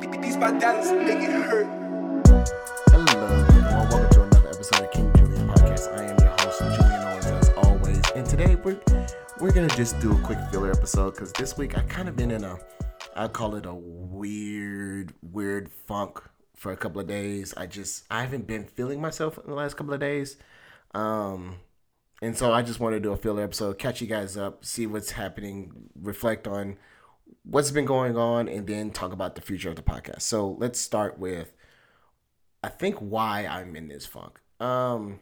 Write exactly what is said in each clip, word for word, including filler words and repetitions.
These my dollars make it hurt. Hello, everyone. Welcome to another episode of King Julian Podcast. I am your host, Julian Owens, as always. And today we're we're gonna just do a quick filler episode because this week I kind of been in a, I call it a weird, weird funk for a couple of days. I just I haven't been feeling myself in the last couple of days, um, and so I just want to do a filler episode, catch you guys up, see what's happening, reflect on what's been going on, and then talk about the future of the podcast. So let's start with, I think, why I'm in this funk. Um,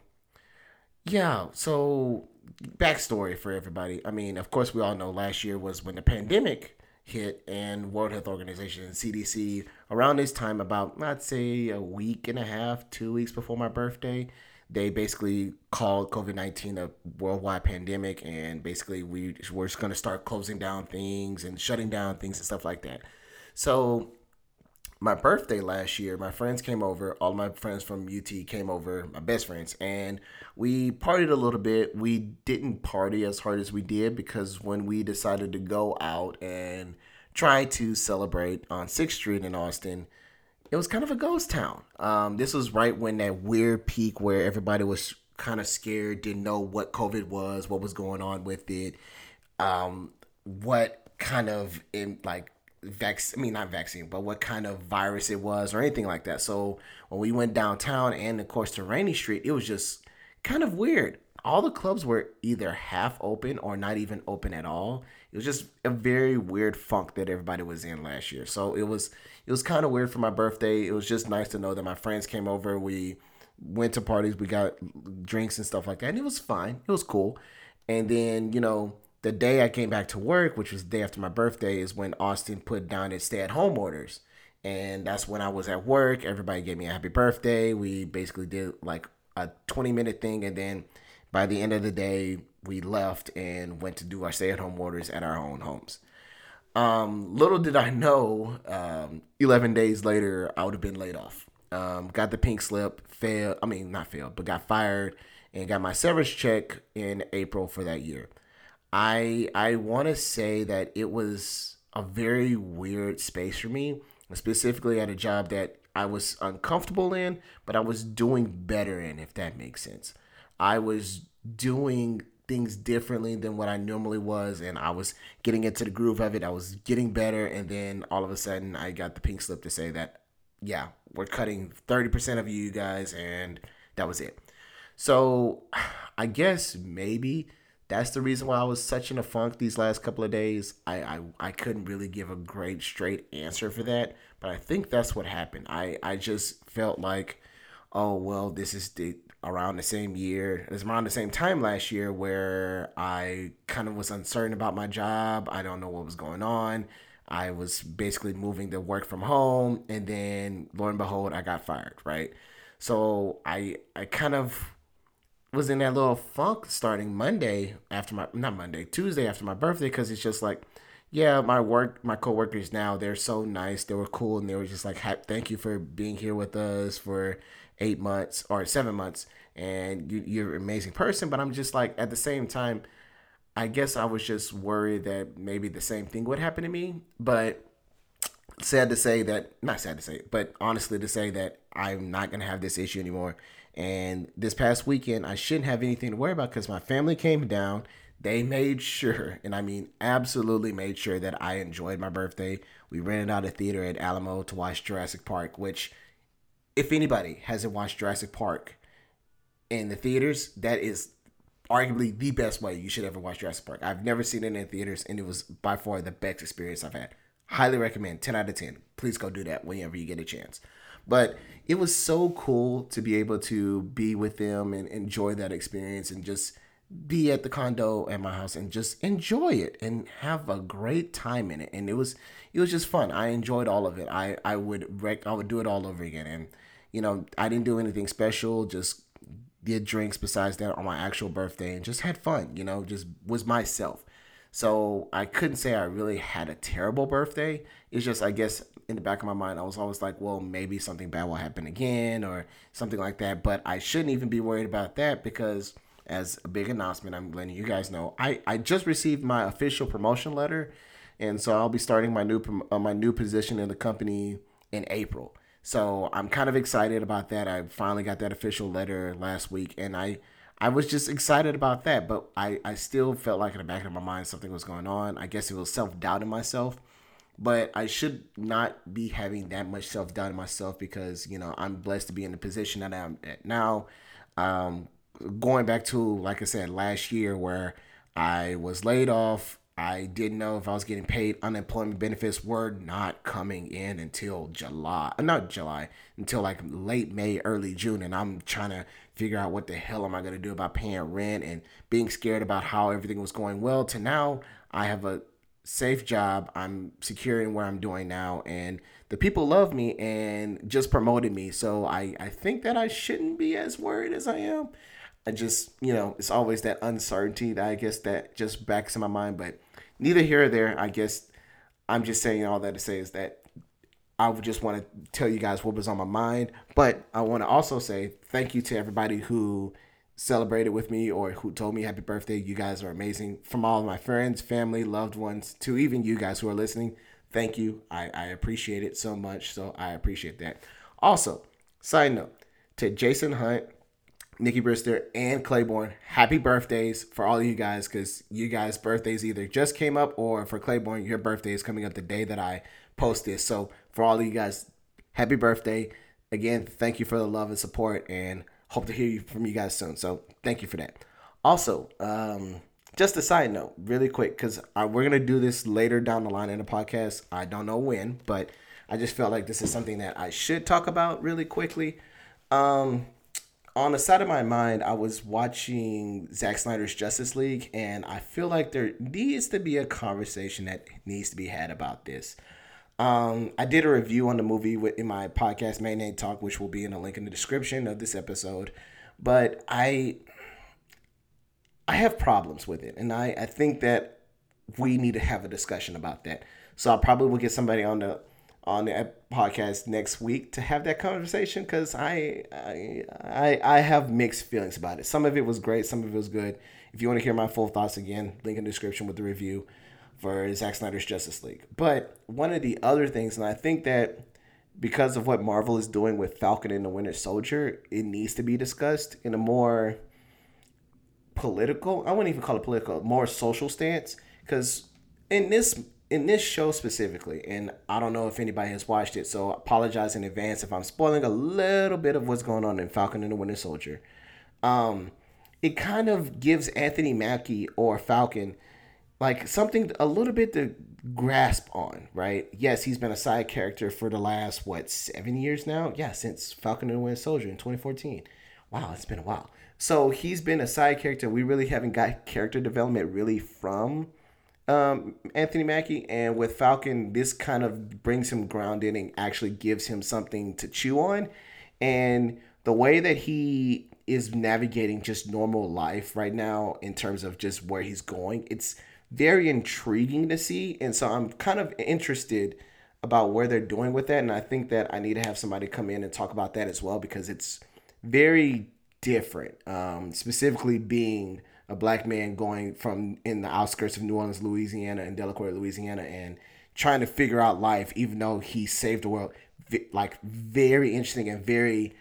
yeah, so backstory for everybody. I mean, of course, we all know last year was when the pandemic hit, and World Health Organization and C D C around this time, about, I'd say a week and a half, two weeks before my birthday, they basically called COVID nineteen a worldwide pandemic, and basically we were just going to start closing down things and shutting down things and stuff like that. So my birthday last year, my friends came over. All my friends from U T came over, my best friends, and we partied a little bit. We didn't party as hard as we did because when we decided to go out and try to celebrate on sixth Street in Austin, it was kind of a ghost town. Um, this was right when that weird peak where everybody was kind of scared, didn't know what COVID was, what was going on with it, um, what kind of in like vac- I mean, not vaccine, but what kind of virus it was or anything like that. So when we went downtown and of course to Rainy Street, it was just kind of weird. All the clubs were either half open or not even open at all. It was just a very weird funk that everybody was in last year. So it was it was kind of weird for my birthday. It was just nice to know that my friends came over. We went to parties. We got drinks and stuff like that. And it was fine. It was cool. And then, you know, the day I came back to work, which was the day after my birthday, is when Austin put down its stay-at-home orders. And that's when I was at work. Everybody gave me a happy birthday. We basically did like a twenty-minute thing. And then by the end of the day, we left and went to do our stay-at-home orders at our own homes. Um, little did I know, um, eleven days later, I would have been laid off. Um, got the pink slip, failed, I mean, not failed, but got fired and got my severance check in April for that year. I I want to say that it was a very weird space for me, specifically at a job that I was uncomfortable in, but I was doing better in, if that makes sense. I was doing things differently than what I normally was, and I was getting into the groove of it. I was getting better, and then all of a sudden I got the pink slip to say that, yeah, we're cutting thirty percent of you guys, and that was it. So I guess maybe that's the reason why I was such in a funk these last couple of days. I, I, I couldn't really give a great straight answer for that, but I think that's what happened. I, I just felt like, oh, well, this is the around the same year. It was around the same time last year where I kind of was uncertain about my job. I don't know what was going on. I was basically moving to work from home, and then lo and behold, I got fired, right? So I I kind of was in that little funk starting Monday after my, not Monday, Tuesday after my birthday, because it's just like, yeah, my work, my coworkers now, they're so nice. They were cool, and they were just like, thank you for being here with us for eight months or seven months, and you, you're an amazing person. But I'm just like, at the same time, I guess I was just worried that maybe the same thing would happen to me. But sad to say that, not sad to say, but honestly to say that I'm not going to have this issue anymore. And this past weekend, I shouldn't have anything to worry about because my family came down. They made sure, and I mean absolutely made sure, that I enjoyed my birthday. We rented out a theater at Alamo to watch Jurassic Park, which, if anybody hasn't watched Jurassic Park in the theaters, that is arguably the best way you should ever watch Jurassic Park. I've never seen it in theaters, and it was by far the best experience I've had. Highly recommend, ten out of ten. Please go do that whenever you get a chance. But it was so cool to be able to be with them and enjoy that experience and just be at the condo at my house and just enjoy it and have a great time in it. And it was it was just fun. I enjoyed all of it. I, I would rec- I would do it all over again. And, you know, I didn't do anything special, just did drinks besides that on my actual birthday and just had fun, you know, just was myself. So I couldn't say I really had a terrible birthday. It's just, I guess, in the back of my mind, I was always like, well, maybe something bad will happen again or something like that. But I shouldn't even be worried about that because, as a big announcement, I'm letting you guys know, I, I just received my official promotion letter. And so I'll be starting my new uh, my new position in the company in April. So I'm kind of excited about that. I finally got that official letter last week, and I I was just excited about that. But I, I still felt like in the back of my mind something was going on. I guess it was self-doubt in myself. But I should not be having that much self-doubt in myself because, you know, I'm blessed to be in the position that I'm at now. Um, going back to, like I said, last year where I was laid off. I didn't know if I was getting paid. Unemployment benefits were not coming in until July. Not July, until like late May, early June. And I'm trying to figure out what the hell am I going to do about paying rent and being scared about how everything was going. Well, to now I have a safe job. I'm secure in where I'm doing now. And the people love me and just promoted me. So I, I think that I shouldn't be as worried as I am. I just, you know, it's always that uncertainty that I guess that just backs in my mind. But neither here or there. I guess I'm just saying all that to say is that I would just want to tell you guys what was on my mind. But I want to also say thank you to everybody who celebrated with me or who told me happy birthday. You guys are amazing. From all of my friends, family, loved ones, to even you guys who are listening. Thank you. I, I appreciate it so much. So I appreciate that. Also, side note, to Jason Hunt, Nikki Brister, and Claiborne, happy birthdays for all of you guys, because you guys' birthdays either just came up or for Claiborne, your birthday is coming up the day that I post this. So for all of you guys, happy birthday. Again, thank you for the love and support, and hope to hear you from you guys soon. So thank you for that. Also, um, just a side note, really quick, because we're going to do this later down the line in the podcast. I don't know when, but I just felt like this is something that I should talk about really quickly. Um... On the side of my mind, I was watching Zack Snyder's Justice League, and I feel like there needs to be a conversation that needs to be had about this. Um, I did a review on the movie in my podcast, Mayonnaise Talk, which will be in a link in the description of this episode. But I I have problems with it, and I, I think that we need to have a discussion about that. So I probably will get somebody on the on the podcast next week to have that conversation, because I, I I I have mixed feelings about it. Some of it was great, some of it was good. If you want to hear my full thoughts, again, link in the description with the review for Zack Snyder's Justice League. But one of the other things, and I think that because of what Marvel is doing with Falcon and the Winter Soldier, it needs to be discussed in a more political, I wouldn't even call it political, more social stance. Because in this In this show specifically, and I don't know if anybody has watched it, so I apologize in advance if I'm spoiling a little bit of what's going on in Falcon and the Winter Soldier. Um, it kind of gives Anthony Mackie or Falcon like something a little bit to grasp on, right? Yes, he's been a side character for the last, what, seven years now? Yeah, since Falcon and the Winter Soldier in twenty fourteen. Wow, it's been a while. So he's been a side character. We really haven't got character development really from Um, Anthony Mackie, and with Falcon, this kind of brings him grounded and actually gives him something to chew on. And the way that he is navigating just normal life right now in terms of just where he's going, it's very intriguing to see. And so I'm kind of interested about where they're doing with that. And I think that I need to have somebody come in and talk about that as well, because it's very different, um, specifically being a black man going from in the outskirts of New Orleans, Louisiana, and Delaware, Louisiana, and trying to figure out life, even though he saved the world. Like, very interesting and very,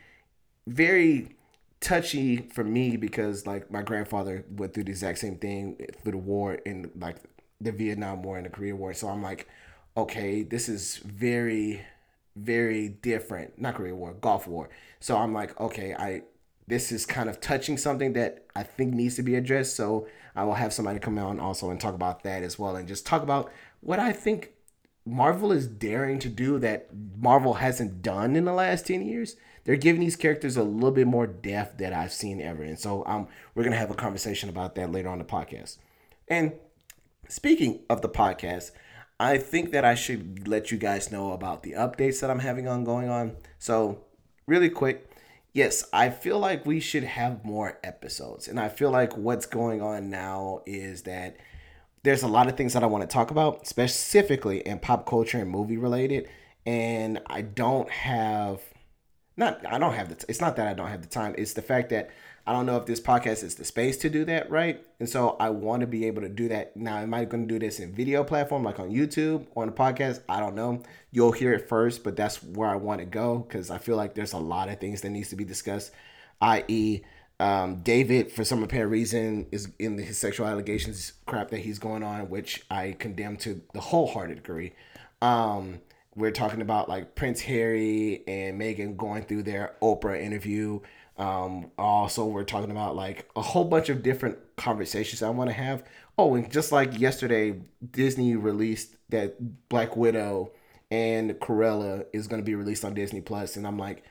very touchy for me, because like my grandfather went through the exact same thing through the war, in like the Vietnam War and the Korea War. So I'm like, okay, this is very, very different. Not Korea War, Gulf War. So I'm like, okay, I. This is kind of touching something that I think needs to be addressed. So I will have somebody come on also and talk about that as well. And just talk about what I think Marvel is daring to do that Marvel hasn't done in the last ten years. They're giving these characters a little bit more depth that I've seen ever. And so um, we're going to have a conversation about that later on the podcast. And speaking of the podcast, I think that I should let you guys know about the updates that I'm having on going on. So really quick. Yes, I feel like we should have more episodes. And I feel like what's going on now is that there's a lot of things that I want to talk about, specifically in pop culture and movie related. And I don't have, not, I don't have the, it's not that I don't have the time. It's the fact that I don't know if this podcast is the space to do that, right? And so I want to be able to do that. Now, am I going to do this in video platform like on YouTube or on a podcast? I don't know. You'll hear it first, but that's where I want to go because I feel like there's a lot of things that needs to be discussed, that is, um, David, for some apparent reason, is in his sexual allegations crap that he's going on, which I condemn to the wholehearted degree. Um, we're talking about like Prince Harry and Meghan going through their Oprah interview. Um, also, we're talking about like a whole bunch of different conversations I want to have. Oh, and just like yesterday, Disney released that Black Widow and Cruella is going to be released on Disney Plus, and I'm like,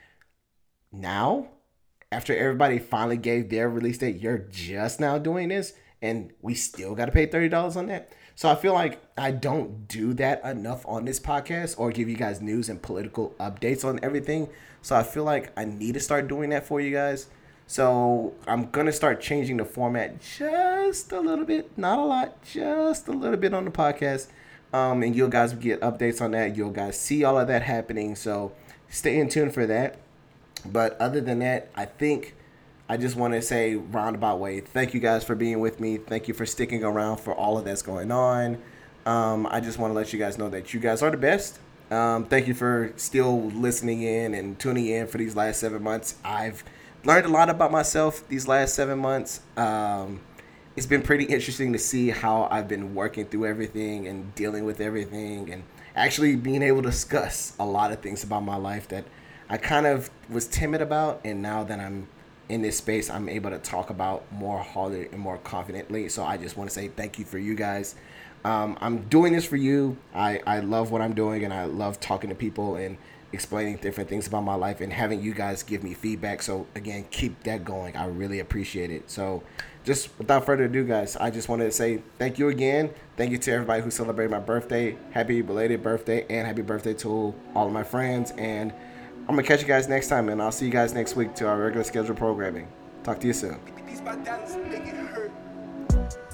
now, after everybody finally gave their release date, you're just now doing this, and we still got to pay thirty dollars on that. So I feel like I don't do that enough on this podcast or give you guys news and political updates on everything. So I feel like I need to start doing that for you guys. So I'm going to start changing the format just a little bit, not a lot, just a little bit on the podcast. Um, and you guys will get updates on that. You'll guys see all of that happening. So stay in tune for that. But other than that, I think I just want to say roundabout way, thank you guys for being with me. Thank you for sticking around for all of that's going on. Um, I just want to let you guys know that you guys are the best. Um, thank you for still listening in and tuning in for these last seven months. I've learned a lot about myself these last seven months. Um, it's been pretty interesting to see how I've been working through everything and dealing with everything and actually being able to discuss a lot of things about my life that I kind of was timid about. And now that I'm in this space, I'm able to talk about more harder and more confidently. So I just want to say thank you for you guys. Um, I'm doing this for you. I, I love what I'm doing, and I love talking to people and explaining different things about my life and having you guys give me feedback. So again, keep that going. I really appreciate it. So just without further ado, guys, I just wanted to say thank you again. Thank you to everybody who celebrated my birthday. Happy belated birthday, and happy birthday to all of my friends. And I'm going to catch you guys next time, and I'll see you guys next week to our regular scheduled programming. Talk to you soon. These my dance make it hurt.